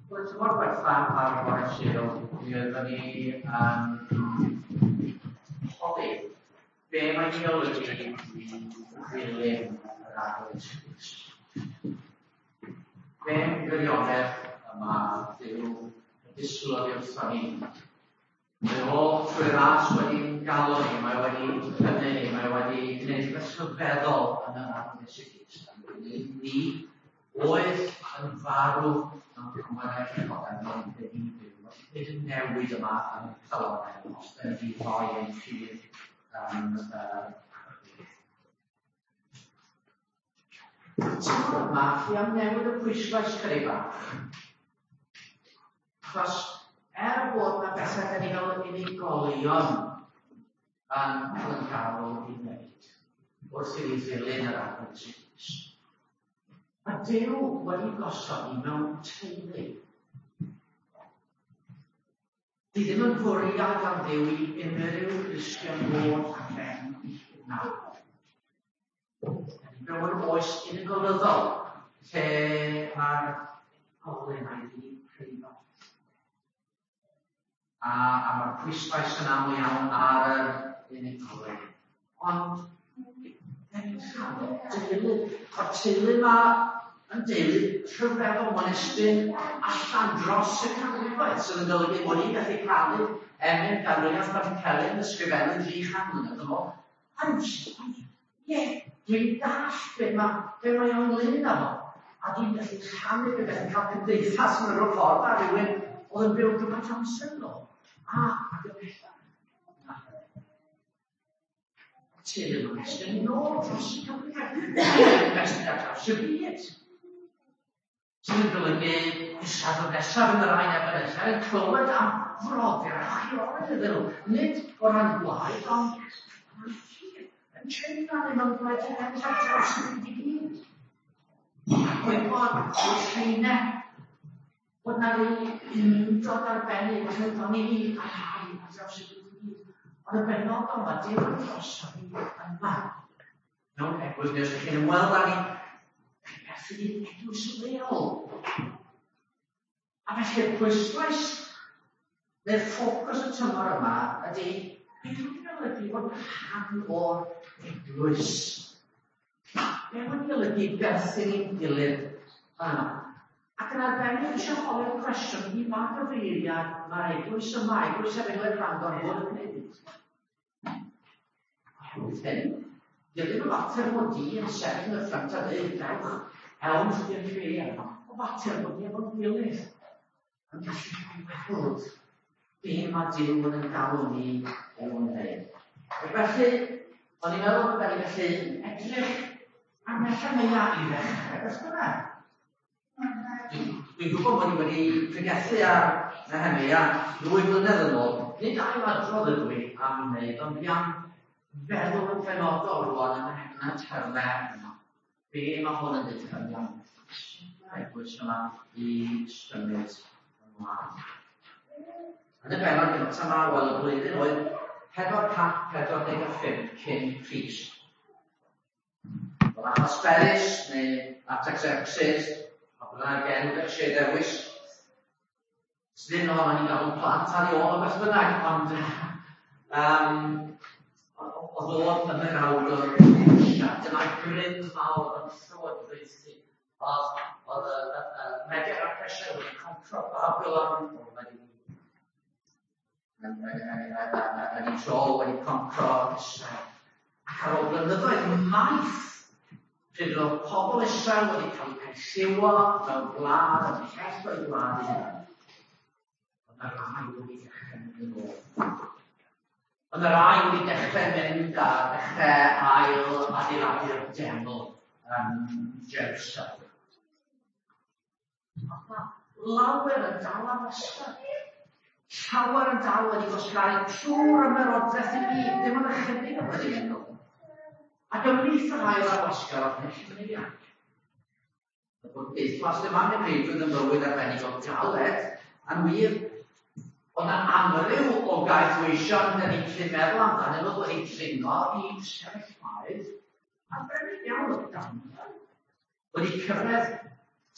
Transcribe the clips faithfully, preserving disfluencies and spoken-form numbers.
Wel, ti'n mor gwerthfawr ar bore Sul, mi oeddwn ni yn holi be mae'n ei olygu i ddilyn yr aglwys Crist. Be'n gwirionedd yma Duw y disgwyl wrthon ni. Mae o trwy ras wedi'n galw ni, mae wedi cynnu ni, mae wedi gwneud ysgrifeddol yn yr aglwys Crist. Ni oedd yn farw yn cymryd eich oedden nhw'n byd i'n byw. Nid yn newid yma yn Calanel, os ydyn ni rhoi ein ffydd yn Ti'n yma, chi am newid y pwyslais chydig bach. Achos er bod yna bethau gen i fel unigolion yn cael yn galw i wneud wrth i ni ddilyn yr aglwys Crist. Mae Duw wedi gosod ni mewn teulu. Di ddim yn fwriad am Duw i unrhyw Gristion fod ac en nawr. Mewn yn oes unigolyddol, lle mae'r golen a'i di preifo. A, a mae'r pwyslais yn aml iawn ar yr unigolyn. Ond, yn teulu, o'r teulu yma yn deulu rhyfeddol monestyn allan dros y canrifoedd, sydd yn golygu bod ni'n gallu cael emyn ganrif ar Celyn ysgrifennu dri chan mlynedd yn ôl. Ond, ie, dwi'n dall be mae o'n lun efo. A dwi'n gallu rhannu be beth yn cael cymdeithas yn yr o'r ffordd a rhywun oedd yn byw gymaint amser yn ôl. A, ac y pethau. Teulu nhw'n estyn yn ôl dros y cyfrifiad. Dwi'n estyn ar draws y byd. Sy'n yn golygu nesaf o nesaf yn yr ein efo nesaf yn clywed am froddiad a chiored iddyn nhw. Nid o ran gwaith, ond yn treulio ni mewn gwledydd ar draws y byd i gyd. Ac oedd bod o'r lleinau bod na ryw dod arbennig yn ydyn ni a rhai ar draws y byd i gyd. Ond y benodol yma, Duw yn drosodd ni yma. Mewn eglwys, nes ydych chi'n ymweld â ni beth ydy'n eglwys leol. A felly'r pwyslais neu'r ffocws y tymor yma ydy beth yw'n golygu bod rhan o'r eglwys. Be wedi golygu berthyn i'n gilydd yma. Ac yn arbennig eisiau holi'r cwestiwn i ma gyfeiriad mae'r eglwys yma, eglwys Efengyl Bangor fod yn gwneud. Oherwydd hyn, dilyn o fater mod i yn sefyll yn y ffrant a dweud, dewch, elm sydd i'n lle yma, o fater mod i efo'n gilydd. Yn gallu gweld be mae Duw yn galw ni i'w wneud. Felly, o'n i'n meddwl bod ni'n gallu edrych am ella meia i ddechrau, beth bynnag. Dwi'n gwybod bod ni wedi pregethu ar Nehemia ddwy flynedd yn ôl. Nid ail adrodd ydw i am wneud, ond fi am feddwl yn penodol rwan yn y termau yma. Be mae hwn yn dweud yn iawn. Eglwys yma i symud ymlaen. Yn y benod gyntaf yma, wel, y blwyddyn oedd pedwar cant pedwar deg pump cyn Crist. Oedd achos Beris neu Artaxerxes, a byddai gen i'r lle dewis. Sdim ohono ni gael yn plant ar ei ôl o beth bynnag, ond um, oedd o'n yn yr awr dyna'r grym fawr yn llywodraethu. Oedd y Medr a'r Pesha wedi compro Babylon, yn ei tro wedi compro Israel. Ac ar ôl blynyddoedd maith, pryd oedd pobl Israel wedi cael eu persiwo mewn gwlad, yn llell o'i gwlad i hyn. Oedd y rai wedi dechrau mynd yn ôl. Ond y rai wedi dechrau mynd a dechrau ail adeiladu'r deml yn Jerusalem. Lawer yn dal am ysgol. Llawer yn dal wedi gosgau trwy'r ymerodraeth i gyd, ddim yn ychydig yn wedi enw. Ac ymlith yr ail ar osgar oedd nech yn ei iawn. Y bod deithlas ddim am nefnidrwydd yn bywyd arbennig o galed, a'n wir, oedd yna amryw o gaethweision da ni'n lle meddwl amdano nhw wedi dringo i sefyllfaoedd arbennig iawn o dan. Wedi cyrraedd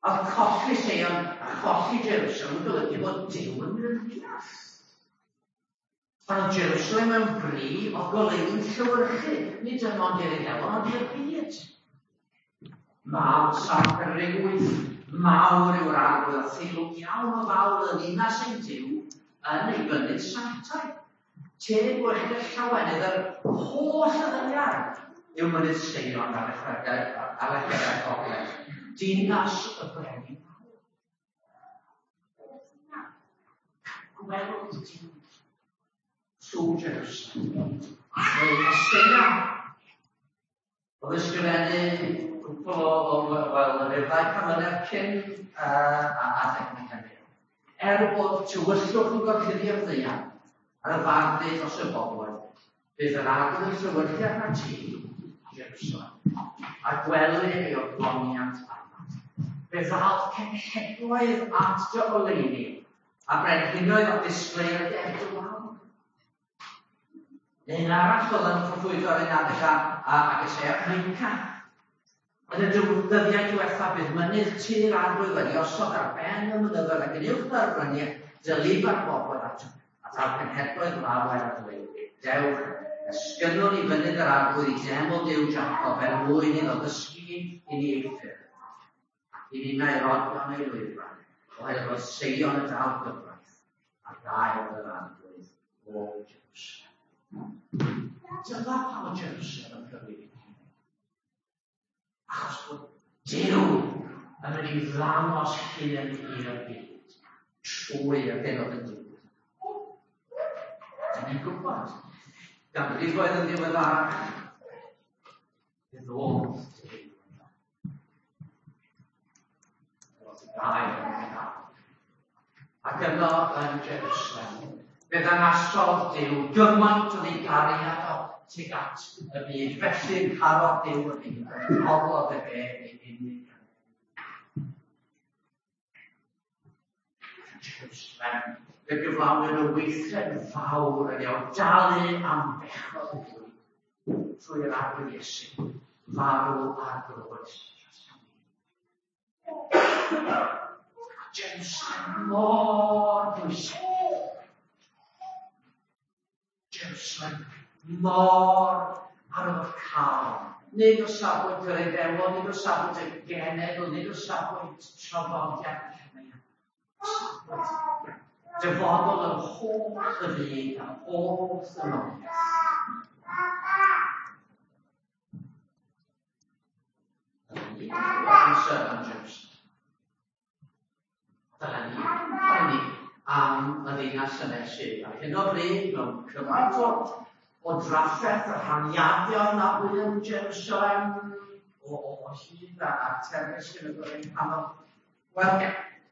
A colli Sion a cholli Jerusalem yn golygu bod Duw yn mynd yn ddiall. Ond Jerusalem yn bri o goleun llywyrchu, nid yn ond i'r Iddewon, ond i'r byd. Mawr Psalm pedwar deg wyth, mawr yw'r arwydd a theilwg iawn o fawr yn ddinas ein Duw yn ei fynydd sanctaidd. Teg gwech y llawenydd yr holl ddyddiad yw mynydd Sion ar y chredeg ar y chredeg gogledd. Dinas y brenin mawr. Gweld Duw trwy Jerusalem. Neu Ysgeia. Oedd ysgrifennu cwpl o, wel, yr ddau camynedd cyn a adeg yn hynny. Er bod tywyllwch yn gorchuddio'r ddaear ar y fardu dros y bobl, bydd yr arwydd yn llywyrchu arna ti, Jerusalem, a gwely ei ogloniant arnat. Fe ddal cenhedloedd at dy oleuni, a brenhinoedd o disgleir y derw awr. Un arall oedd yn proffwydo ar un adeg ac Eseia Cneinca. Yn y dyddiau diwethaf bydd mynydd tir arwydd wedi osod ar ben y mynyddoedd ac yn uwch ar bryniau dylif ar bobl at ar cenhedloedd mawr ar y dweud. Dewch, ysgynnwn i fynydd yr arwydd i deml Duw Jacob er mwyn iddo ddysgu i ni eithir. I ni na'i rodion ei lwybrau, oherwydd bod Sion y dal gyfraith, a gael yr arwydd o Jerusalem. Dyma pam o Jerusalem yn cyfeirio. Achos bod Duw yn mynd i ddangos hyn i'r byd trwy y benod yn digwydd. Dyna ni'n gwybod. Gan brifoedd yn ddiweddarach, bydd ddod Duw. Oedd y gair yn gael. Ac yno yn Jerusalem, bydd angasodd Duw gymaint o ddigariad o tuag at y byd. Felly'n caro Duw y byd, yn pobl y be ei unig. Jerusalem, fe gyflawn yn y weithred fawr yn iawn dalu am bechod y Duw trwy'r arwydd Iesu, farw ar grwyd. Jerusalem mor bwysig. Jerusalem mor ar y cael. Nid o safbwynt yr Iddewon, nid o safbwynt y genedl, nid o safbwynt traddodiad. Safbwynt dyfodol yn holl y byd a holl y ddynoliaeth. Dyna ni amser am Jerusalem. Dyna ni, dyna ni am y ddinas yn Esu. Ar hyn o bryd, mewn cymaint o, o drafferth a rhaniaddion na fydd yn Jerusalem, o, o, o hyd a, a terfys yn y gwneud panel. Wel,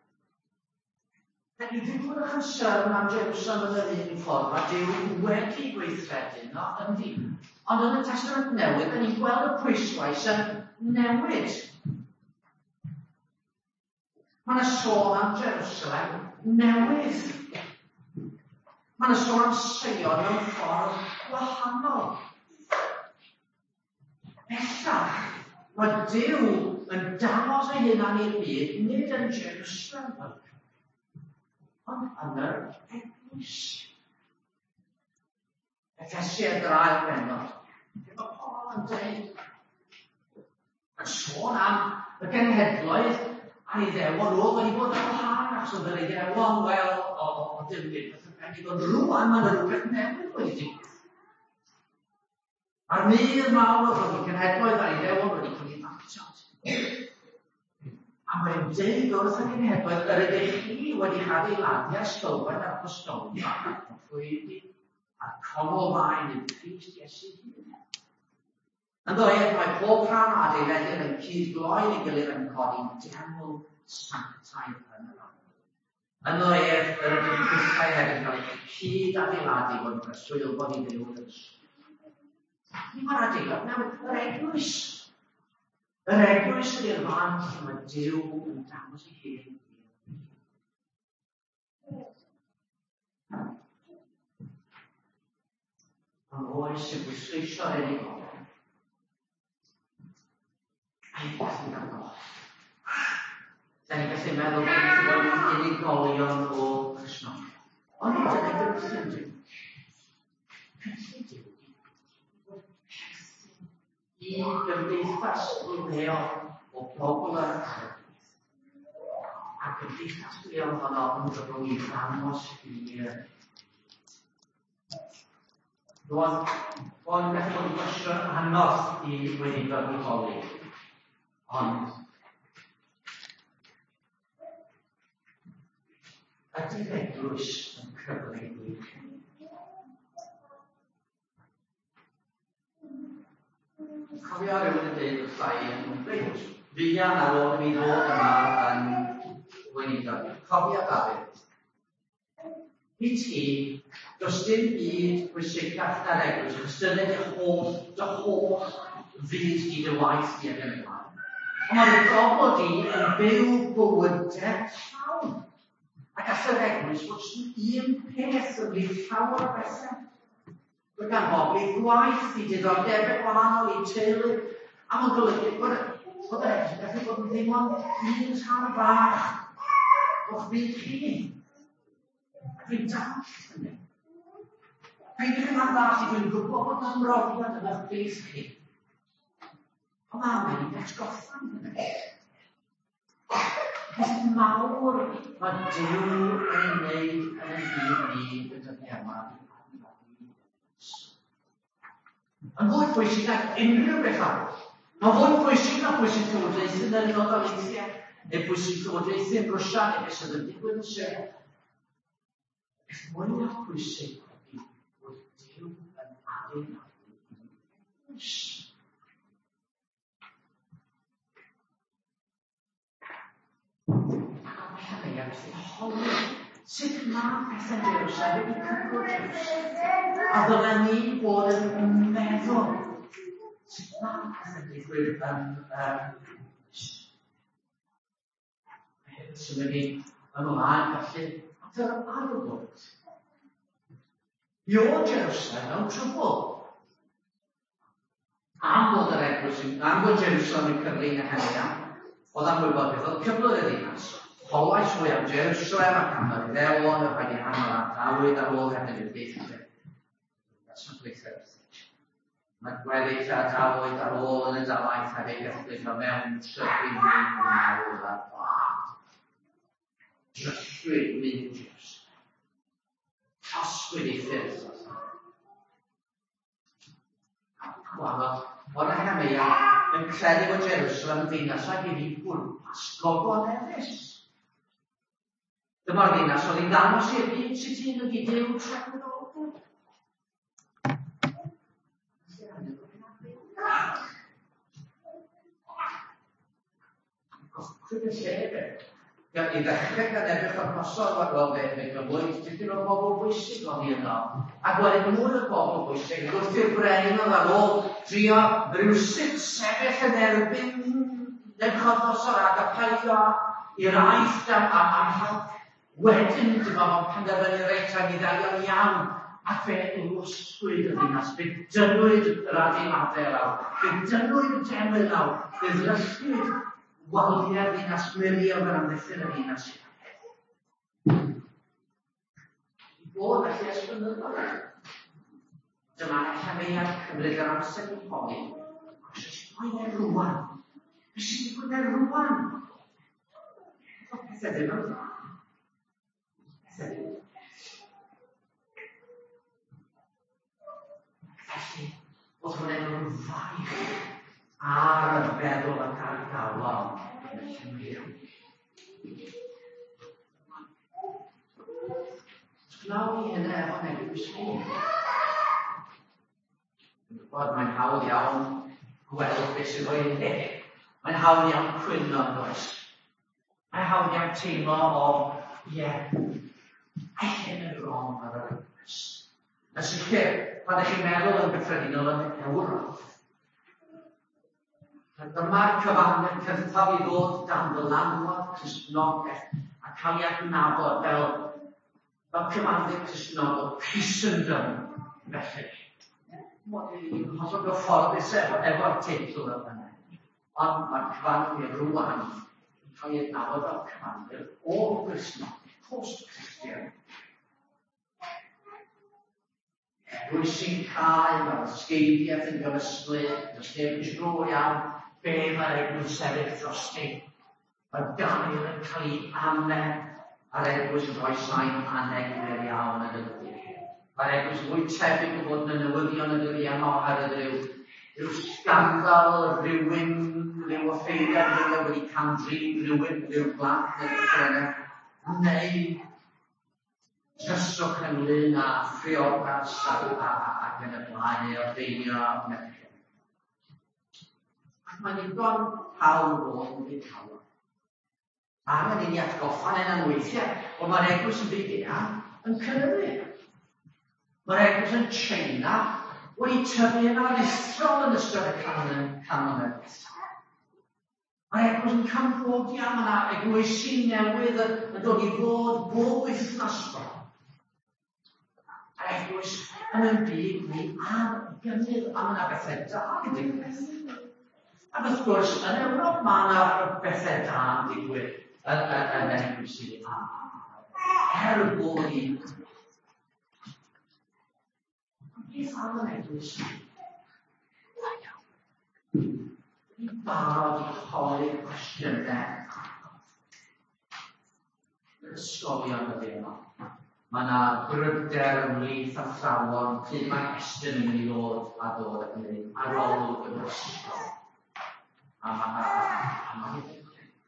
da ni ddim yn chysyn am Jerusalem yn yr un ffordd, mae Duw wedi gweithredu, no, yndi. Ond yn y Testament Newydd, da ni'n gweld y pwyslais yn newid. Mae yna sôn am Jerusalem newydd. Mae yna sôn am Sion mewn ffordd gwahanol. Bellach, mae Duw yn dangos ei hunan i'r byd, nid yn Jerusalem, ond yn yr eglwys. Efesiad yr ail bennod. Mae Paul yn dweud, yn sôn am y genhedloedd a Iddewon oedd wedi bod yn wahân, achos oedd yr Iddewon, wel, o, o dymryd, ond rwan mae'n rhywbeth newydd wedi digwydd. Mae'r mur mawr oedd wedi cenhedloedd a'r Iddewon wedi cael ei ddatod. A mae'n deud wrth y cenhedloedd, yr ydych chi wedi adeiladu ysgolfaen apostoliaeth a proffwydi a canolfaen yn Crist Iesu hyn. Yn ddoedd, mae pob rhan adeiledydd yn cyd-gloed ei gilydd yn codi deml sanctaidd yn yr arwydd. Yn ddoedd, yr ydych chwithau hefyd cael ei cyd-adeiladu bod yn preswyl bod i ddiw yn ysgol. Mae'r adeilad newydd, yr eglwys. Yr eglwys ydy'r fan lle mae Duw yn dangos ei hun. Ond oes yn bwysleisio yn ei gofod. A'i beth yn gofod. chi'n meddwl bod yn unigolion o Cresnogion. Ond nid yna gynllun Dyw. Cynllun Dyw i gymdeithas leol o bobl ar y cyrraedd. A gymdeithas leol honno yn gyflwyno i ddangos i'r Rwan, o'n gallu bod yn gwestiwn anodd i weinidog i holi. Ond, ydy eglwys yn cyfle i chi? Cofio rhywun yn dweud wrthai yn reit, fuan ar ôl mi ddod yma yn weinidog. Cofio Dafydd. I ti, does dim byd pwysicach na'r eglwys, ystyried y holl, dy holl fyd i dy waith i yn yma. Ond mae'r gofod i yn byw bywydau llawn. Ac all yr eglwys fod un peth yn fydd llawer o bethau. Mae gan bobl gwaith i diddordebau gwahanol i teulu, a mae'n golygu bod yr eglwys gallu bod yn ddim ond un rhan bach o'ch byd chi. Dwi'n dall hynny. Dwi'n ddim yn dall i dwi'n gwybod bod yna'n brofiad yn eich beth chi. Ond mae'n mynd i'ch goffa'n hynny. Peth mawr mae Dyw yn ei wneud yn y byd ni gyda ni yma. Yn fwy pwysig na unrhyw beth arall. Mae'n fwy pwysig na pwysig llywodraethu yn yr unol daleithiau, neu pwysig llywodraethu yn Rwsia, neu beth sydd yn digwydd yn Syria. Beth mwy na pwysig ydy bod Dyw yn adeiladu eglwys. Sut mae pethau'n Jerusalem wedi cyflwyno Jerusalem? A ddylen ni bod yn meddwl sut mae pethau'n digwydd yn symud ni ymlaen felly at yr ail bwynt. Mi oedd Jerusalem mewn trwbl. Am bod yr eglwys, am bod Jerusalem yn cyflwyno hynny am, oedd am wybod beth oedd cyflwyr y ddinas. Holwais fwy am Jerusalem ac am yr Iddewon, y rhaid i hanner ardaloedd ar ôl hynny yw'r beth ydy. That's not what it says. Mae gweddill ardaloedd ar ôl yn y dalaeth hefyd gallu o mewn trybyn mynd nawr a bwad. Drysgwyd mynd Jerusalem. Tosgwyd i ffyrdd. Gwahodd, o'n Nehemia yn credu bod Jerusalem yn ddinas ag i fi bwrpas goglonefus. Dyma'r ddinas oedd hi'n dangos i'r byd sut hi'n ydi Dyw trefnyddol. Gwyd y lle fe. I ddechrau gan edrych o'r nosod o'r fel fe, fe gyflwyd tipyn o bobl bwysig o'n hi yno. Ac wedyn mwy o bobl bwysig, wrth i'r brenin oedd ar ôl trio rhywsut sefyll yn erbyn Nebuchadnezzar ac apelio i'r aeth am help. Wedyn, dyma fo'n penderfynu reit am i ddelio'n iawn, ac fe lwsgwyd y ddinas, fe dynwyd yr adeiladau lawr, fe dynwyd y demau lawr, fe ddryllwyd waliau'r ddinas, gwirion yr amddiffyn y ddinas. I bod felly esblynyddol. Dyma Nehemia cymryd yr amser i holi, ac sy'n digwydd e rwan. Fe sy'n digwydd e rwan. Pethau ddim yn dda. Felly, oedd hwnna'n rhyw faich ar y feddwl ac ar y galon yn y Llyfr. Gwnawn ni hynny efo eglwys ni. Bod mae'n hawl iawn gweld beth sydd o'i le. Mae'n hawl iawn cwyno yn oes. Mae'n hawl iawn teimlo o, ie, a hyn yn wrong ar yr eglwys. Yn sicr, pan ydych chi'n meddwl yn gyffredinol yn Ewrop, dyma'r cyfamau cyntaf i ddod dan ddylanwad Cristnogaeth a cael ei adnabod fel, fel cyfandir Cristnogol, Christendom, felly. Mae'n hollol gyfforddus efo'r teitl o hynny. Ond mae'r cyfandir rwan cael ei adnabod fel cyfandir o'r Gristnog, post-Christian. Rwy'n sy'n cael fel sgeidiaeth yn gyfysglyd, does dim drwy iawn be mae'r eglwys sefyll drosti. Mae Daniel yn cael ei amen a'r eglwys yn rhoi sain anegwyr iawn yn y dyddiau. Mae'r eglwys fwy tebyg o fod yn newyddion y dyddiau yma oherwydd ryw, ryw sgandal, rhywun, ryw offeiriad, rhywun wedi camdrin, rhywun, ryw blant neu rhywun, neu tryswch ynglyn â phriodas ac yn y blaen neu ordeinio merched. Ac mae'n ddigon hawl bod yn byd hawl. A mae'n ei atgoffa'n yn weithiau, ond mae'r eglwys yn byd eang yn cynyddu. Mae'r eglwys yn China wedi tyfu yn aruthrol yn ystod y canonedd. Mae'r eglwys yn Cambodia, mae yna eglwysi newydd yn dod i fod bob wythnos. Mae'r eglwys yn y byd ni ar gynnydd a mae yna bethau da yn digwydd. Ac wrth gwrs, yn Ewrop mae yna bethau da yn digwydd yn eglwysi a er bod ni beth am yn eglwys i barod i holi cwestiynau yr ysgolion y ddim. Mae yna gryfder ymhlith a thrawon pryd mae Estyn yn mynd i ddod a ddod ac yn mynd ar ôl y ysgol. A mae hyn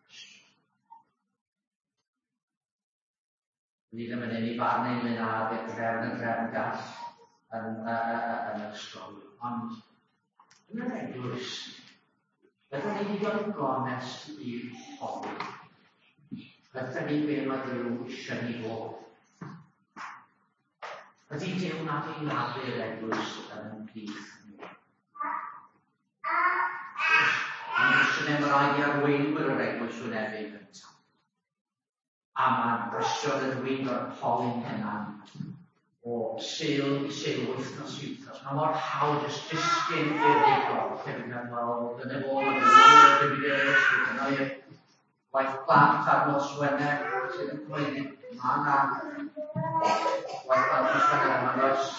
Ni ddim yn unig barn ein mynd ar y drefn y drefn gall yn yr ysgol. Ond yn yr eglwys, ydyn ni digon gonest i holi. Ydyn ni be mae Dyw eisiau ni fod. Ydy Dyw nad i'n adu'r eglwys yn y plith ni. Mae'n gwestiynau mae rhaid i arweinwyr yr eglwys wynebu gyntaf. A mae'n brysio y dwi'n o'r poli'n hynny o sil i sil wythnos i wythnos. Mae mor hawdd jyst disgyn i'r ddigol. Cefn meddwl, dyna fod yn ymwneud â'r byd dyna i'r waith plant ar nos Wener sydd yn cyhoeddi. Mae yna waith plant nos Wener yma oes.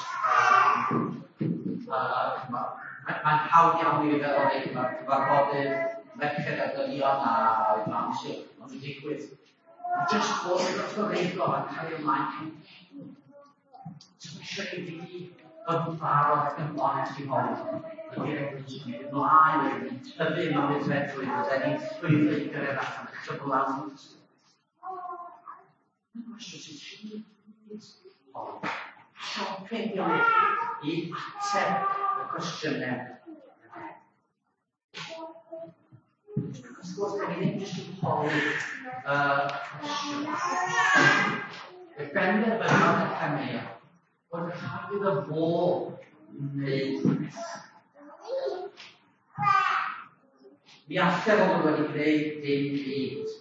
Mae'n hawdd iawn i feddwl ei cyfarfodydd merched a dynion a mam sydd. Ond yn digwydd. Just bod yn gyfreigol yn cael ei ymlaen. So eisiau i fi yn barod ac yn onest i holi. Ydy'r eglwys yn mynd ymlaen, yn mynd tyfu mewn weithredrwydd, ydyn ni'n llwyddo i gyrraedd allan y cyflawn. Mae'n gwestiwn sy'n siŵr. Sioping i ateb y cwestiynau. Wrth gwrs, da ni ddim jyst yn holi y cwestiwn. Y bender fydd y Cymea, bod rhaid iddo fo wneud rhywbeth. Mi allai fod wedi gwneud dim byd.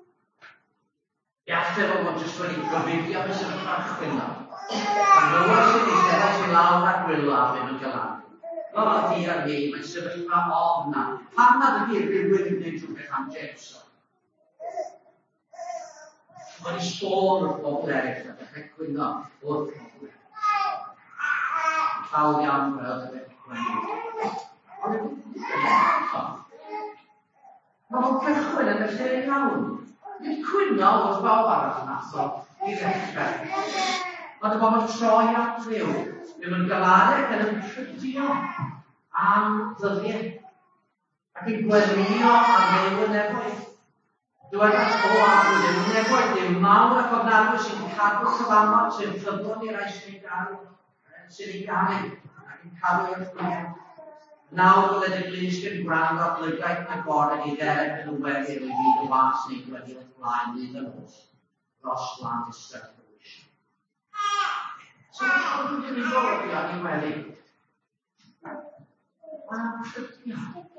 Mi allai fod jyst wedi gofiddio beth sy'n ffrachwyn nhw. Pan rhywun sy'n ei sefyll i lawr ac wylo a fynd yn gylan. Fel o di ar ni, mae'n sefyllfa ofna. Pan nad ydy'r rhywun yn gwneud rhywbeth am Jameson? Mae'n i sôn o'r bobl eraill a dechrau cwyno o'r problem. Llaw iawn fel y dechrau. Mae o'n cychwyn yn y lle iawn. Nid cwyno o'r bawb arall yn aso i ddechrau. Ond y bobl troi at rhyw. Ddim yn galareg yn ymffrydio am ddyddiau. Ac yn gwerio am newid nefoedd. Dwi'n at o am ddim nefoedd, ddim mawr ac ofnadwy sy'n cadw cyfamod, sy'n ffyddon i'r eis sy'n gael, sy'n ei gael, ac yn cadw i'r ffwyr. Nawr bydd y glys yn gwrando at lygaeth na gorau i ddereg yn wedi i fi o was neu wedi o'r blaen nid yn os. Ros lan ystod. So, how do you resolve the animal? Mae'n ffrydio.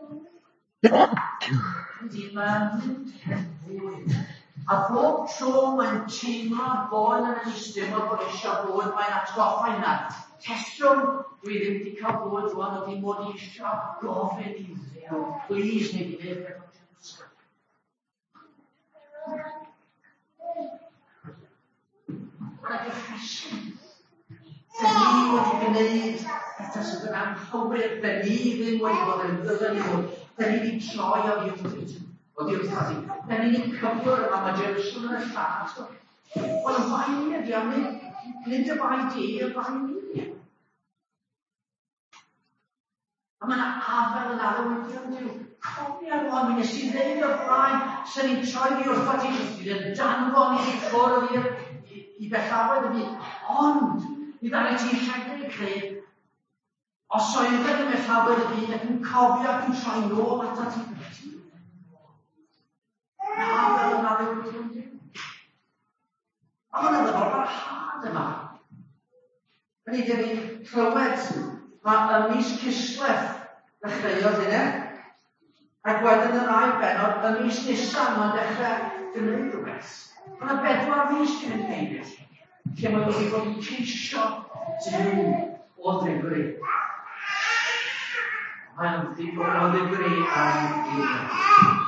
Ydy mae'n fwy. A bob tro mae'n teimlo bod yn ystym o bod eisiau bod, mae'n atgoffa yna. Testwm, dwi ddim wedi cael bod rwan, o ddim bod eisiau gofyn i ddew. Please, nid i ddweud. confession. Da ni wedi gwneud pethau sydd yn anghywir, da ni ddim wedi bod yn ddylen nhw, da ni wedi troi o ddiwrnod, o ddiwrnod, da ni wedi cyflwyr yma, mae Jerusalem yn y llall. Wel, y bai ni ydi, a nid y bai di, y bai ni. A mae yna afel yn arwyddion Duw. Cofia rwan, mi nes i ddeud o'r blaen, sy'n ni'n troi ni wrth ti, sydd yn danfon i ffwrdd i'r i bellawedd y byd. Ond, mi ddari ti rhedeg creu, os oedd yn y bellawedd y byd, ac yn cofio ac yn troi nôl at ti. Mae afel yn arwyddion Duw. A mae'n yna o'r barhad yma. Yn ei dyn ni'n clywed, mae ym mis Cislef ddechreuodd yna, ac wedyn yn rai benod, ym mis Nisan mae'n dechrau gwneud rhywbeth. Mae'n bedwar mis cyn yn heibio, lle mae'n wedi bod yn ceisio Duw o ddifri. Mae'n ddigon o ddifri am Duw.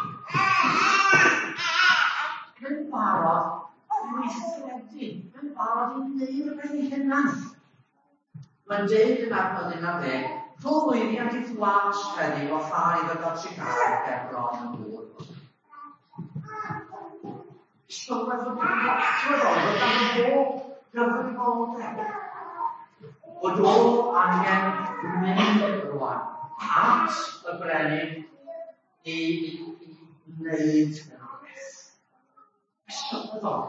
Yn barod, mae'n thredu, yn barod i wneud rhywbeth i hynna. Mae'n deud yn adnod un ar ddeg, rhwng wyniad i fflas heddiw o ffai ddod Chicago ger bron yn ddŵr. Ysgolwedd o ddiwrnod, oedd yn bob gyfrifoldeb. Bod o angen mynd rwan at y brenin i wneud rhywbeth. Ysgolwedd o.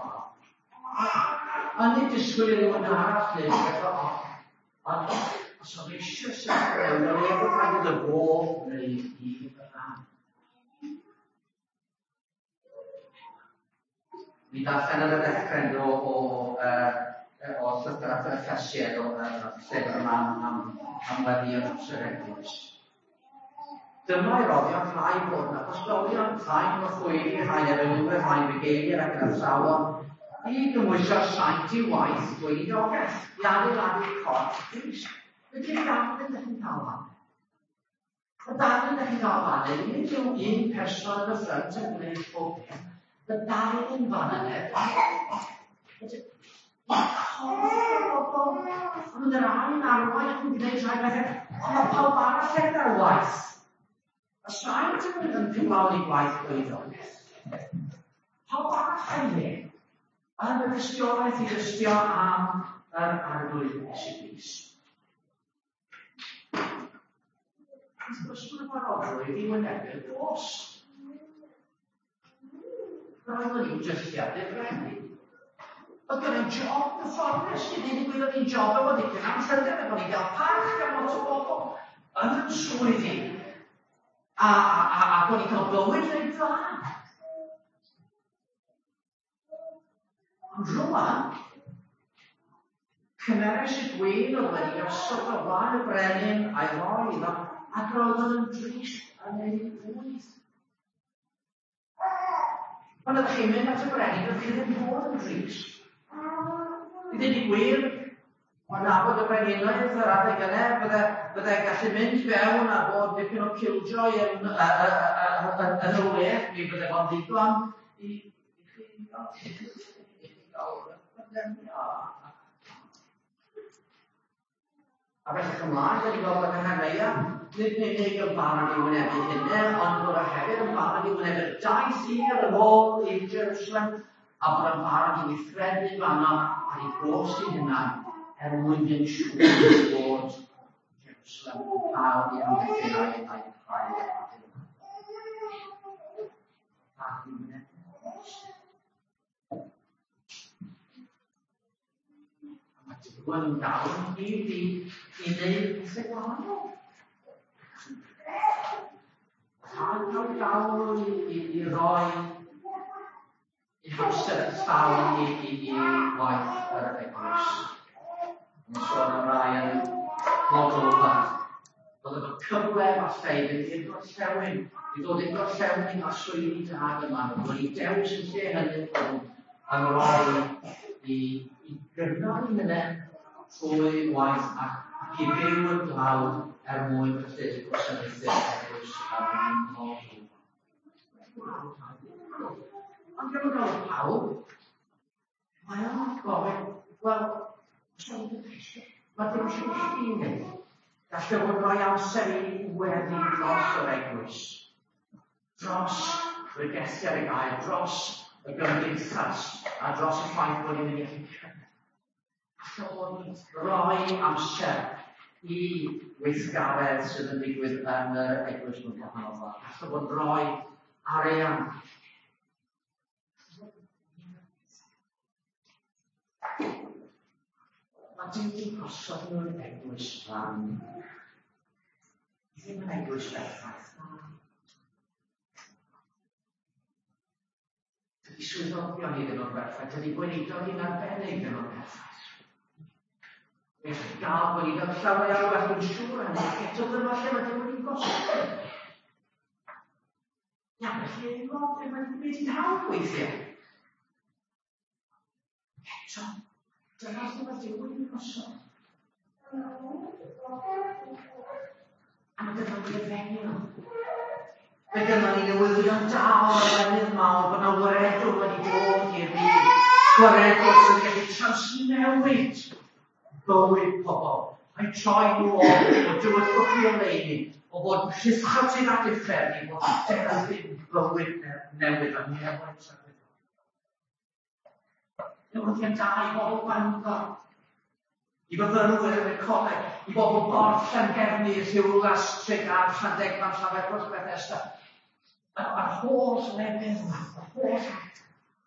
A nid disgwyl i rhywun arall wneud beth o. Ond os oedd eisiau sy'n gwneud, oedd e'n rhaid y bob wneud i yna. Mi darllen ar y dechrau o, o, uh, o llyfr at y Ffesied o uh, llyfr yma am, am weddi o Dr Eglwys. Dyma i roddion rhai bod yna, ysgolion rhai'n o chwyri, rhai'n efenwyr, rhai'n bygeilir ac yn athrawon, i gymwysio saint i waith gweinidogaeth, i adeiladu corff Crist. Ydy'r darlun ydych chi'n cael fan. Y darlun ydych chi'n cael fan, nid yw un person yn y ffrynt yn gwneud pob peth. Y darlun fan yna, ydy corff o bobl, ond yn yr ail arwaith yn gwneud rhai bethau, ond mae pawb arall yn ar waith. Y saint yn gwneud yn cyflawni gwaith gweinidogaeth. Pawb arall yn ei. Yn y dystiolaeth i ddystio am yr arglwydd Iesu Grist. Wrth gwrs mae'n barodrwydd i wynebu'r gost. Roedd yn i'w jystiad i'r brenin. Oedd gen i'n job gyfforddus, i ddyn i gwybod ni'n job efo ni, gyda'n llydr efo ni, gael parch gan lot o bobl yn yn swyddi. A, a, a, a bod ni'n cael bywyd rhaid dda. Ond rwan, cymeres y gwyn o wedi osod o flaen y brenin a'i roi iddo, ac roedd yn drist yn ei fwydd. Ond ydych chi'n mynd at y brenin, ydych chi ddim bod yn drist. Bydd yn ei gwir, ond nabod y breninoedd yr adeg yna, byddai gallu mynd fewn a bod dipyn o killjoy yn y wedd, mi byddai fo'n ddigon i chi. A felly ymlaen, da ni'n gweld bod yna leia, nid unig yn barod i wynebu hynny, ond bod y hefyd yn barod i wynebu'r daith hir yn ôl i Jerusalem, a bod yn barod i weithredu fanno a i gos i hynna er mwyn yn siŵr bod Jerusalem yn cael i amddiffyn a'i rhaid a hynny. A i wynebu gos. Dwi'n yn gael yn hyd i i wneud pethau gwahanol. Cael cael gael i roi i hamser y llawn i waith yr eglwys. Yn sôn am rai yn model yma. Oedd efo cyfle falle i fynd i'r gorllewin, i ddod i'r gorllewin a swyddi dag yma. Oedd i dewis yn lle hynny yn roi i gyrnod i hynny trwy waith ac i fyw yn glawd er mwyn cyllid y gwasanaethu eglwys yn model. Ond ddim yn gael pawb. Mae o'n gofyn, wel, Mae dim eisiau chdi ni. Gallu bod rhoi amser i weddi dros yr eglwys. Dros y gestiau y gael, dros y gymdeithas, a dros y ffaith bod ni'n mynd i allu. Gallu bod ni'n rhoi amser i weithgaredd sydd yn digwydd yn yr eglwys mewn gwahanol. Gallu bod yn rhoi arian. Mae dim wedi gosod nhw'n eglwys fan. Ddim yn eglwys berffaith. Dydy swyddogion ni ddim yn berffaith. Dydy gweinidog ni'n arbennig ddim yn berffaith. Felly gael gweinidog llawer iawn o beth yn siŵr hynny. Eto dyma lle mae ddim wedi gosod. Ia, felly ddim ond ddim wedi byd i'n hawdd weithiau. Eto, dyna lle mae ddim wedi gosod. A mae dyma ni efengyl. Mae dyma ni newyddion dal o lenydd mawr bod yna waredwr wedi dod i'r byd. Waredwr sy'n gallu trawsnewid bywyd pobl. A'i troi nhw o o dywyswch i oleini, o fod rhyddchodydd a differni, o derbyn bywyd newydd a newid trafod. Newyddion da i bobl Bangor. I fyfyrwyr yn y coleg, i bobl Borth Llangefni, Rhiwlas, Tregar, Llandegfan, Llafegros, Bethesda. A'r holl lefydd yma, y holl at.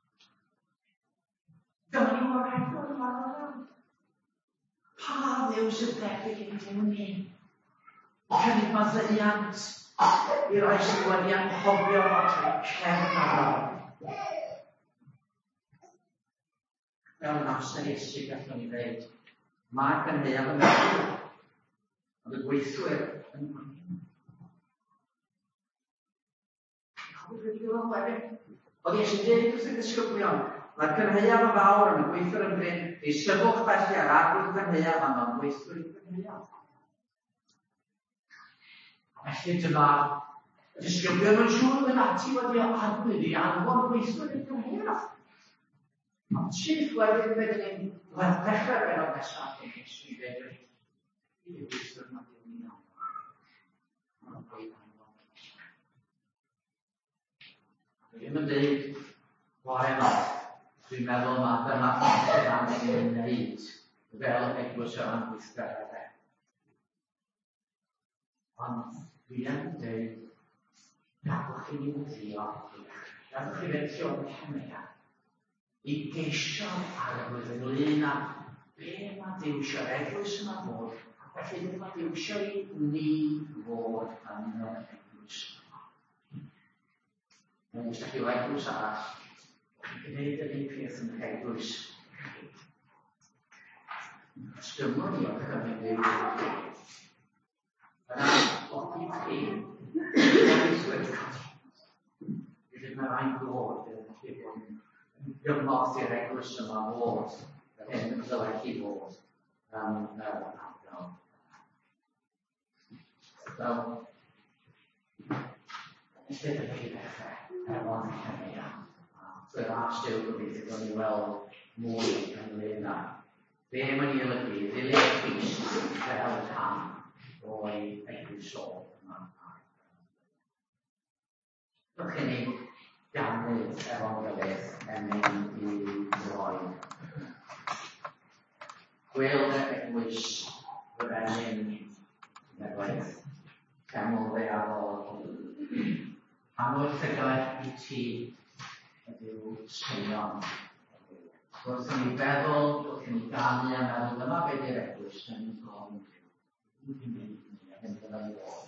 Dyma ni mor egwyl yma o'r pa ddew sydd debyg i ddim ni. Cynnig maddeiant i roi sydd wedi anghofio at cefn ar. Mewn amser Iesu gallwn ni ddeud, mae gynheuad yn meddwl, ond y gweithwyr yn gwneud. Chofyd wedi gyda'n wedyn. Oedd Iesu'n dweud wrth y disgyblion, mae'r gynheuad yn fawr yn y gweithwyr yn bryn, ei sylwch felly ar agwedd gynheuad am am gweithwyr yn gynheuad. Felly dyma, y disgyblion yn siŵr yn ati wedi arwydd i anfon gweithwyr yn gynheuad. Ond sydd wedyn wedyn ni'n ddechrau ben o'r nesaf yn Iesu wedyn, i ddweithwyr yma ddim ni'n anfon. Mae'n dweud anfon. Dwi'n mynd dweud, bore yma, dwi'n meddwl mae dyma sydd angen i'n wneud fel eglwys o angweithgareddau. Ond dwi'n dweud, gallwch chi ni'n ddio, gallwch chi fetio yn hynny'n i geisio ar y flwyddyn ynglyn â be mae Duw eisiau eglwys yma fod, a felly be mae Duw eisiau i ni fod yn yr eglwys yma. Mae'n eisiau chi o eglwys arall, chi'n gwneud yr un peth yn eglwys. Ystymon ni o'r cyfnod Duw. Yna, bod i chi, gweithwyr cael. Felly mae rhaid bod yn chi bod yn gymorth i'r eglwys yma fod, yr hyn yn ddylai chi fod yn ardal. So, ystod y chi ddechrau efo'n hynny'n. Fy'r as Duw gobeithio bod ni weld mwy ynglyn â be mae'n ei olygu, ddilyn Crist fel rhan o'i eglwys o yma. Rwy'ch chi ni ganwyd efo'n gilydd yn mynd i droi. Gweld y eglwys fydden ni'n newydd, camol ddearol. Anwyr llygau i ti ydyw synion. Wrth ni feddwl, wrth ni ganu a meddwl, dyma beth i'r eglwys, yn ni'n gofyn. Ni'n mynd i ni, a hyn dyna i fod.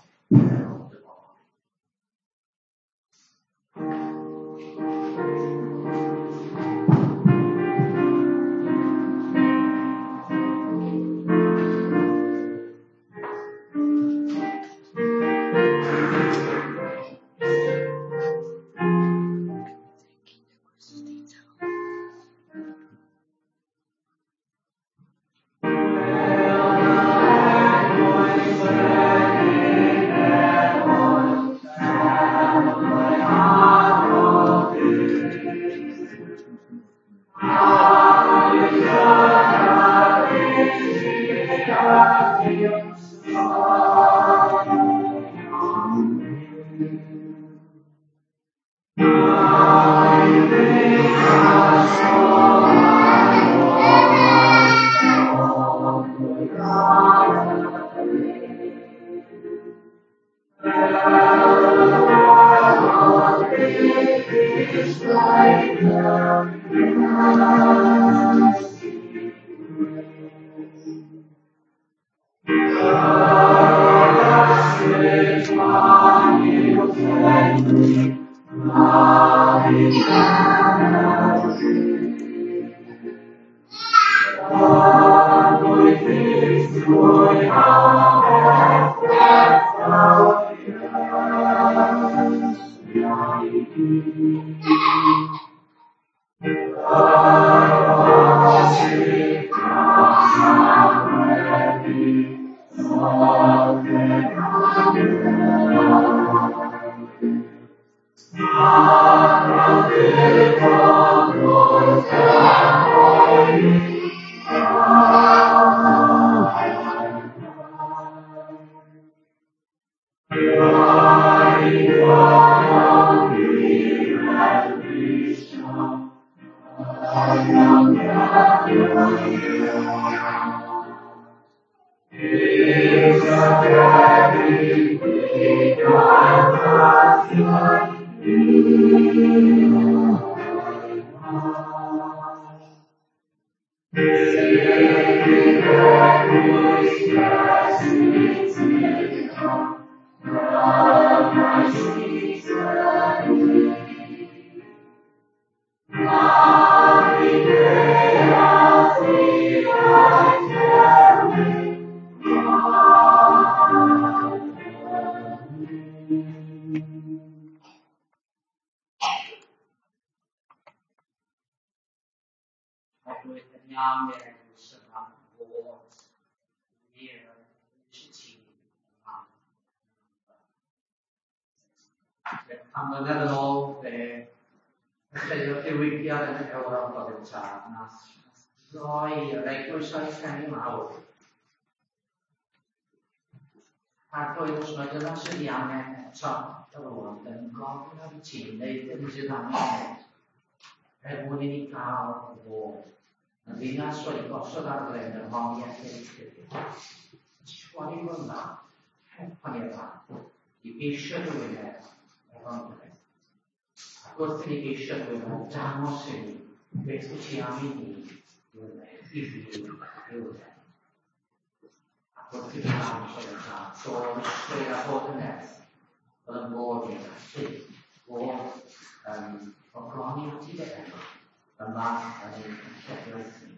Am mlynedd yn ôl, fe ddechreuodd diwygiad yn Ewrop o gyntaf, nath droi yr eglwys o'i llenni mawr. Ac oedd os mae dyna sydd i angen eto y rôl yn gofyn ar y tîm, neu ddim sydd angen er mwyn i ni gael o fod yn ddinas wedi gosod ar ddren yr honiaeth iechyd. Sgwani fod yna, pan i'r fan, i geisio dywyneb efo'n gwneud. Ac wrth i ni geisio dywyneb, dangos i ni beth wyt ti am i ni dywyneb, i fi dywyneb. Ac wrth i ni dangos o'r yna, so ysgrifennu a bod yn nerth, oedd yn bod i'n gallu, bod um, o gloni at i ddeg, yma yn ein lledrith ni.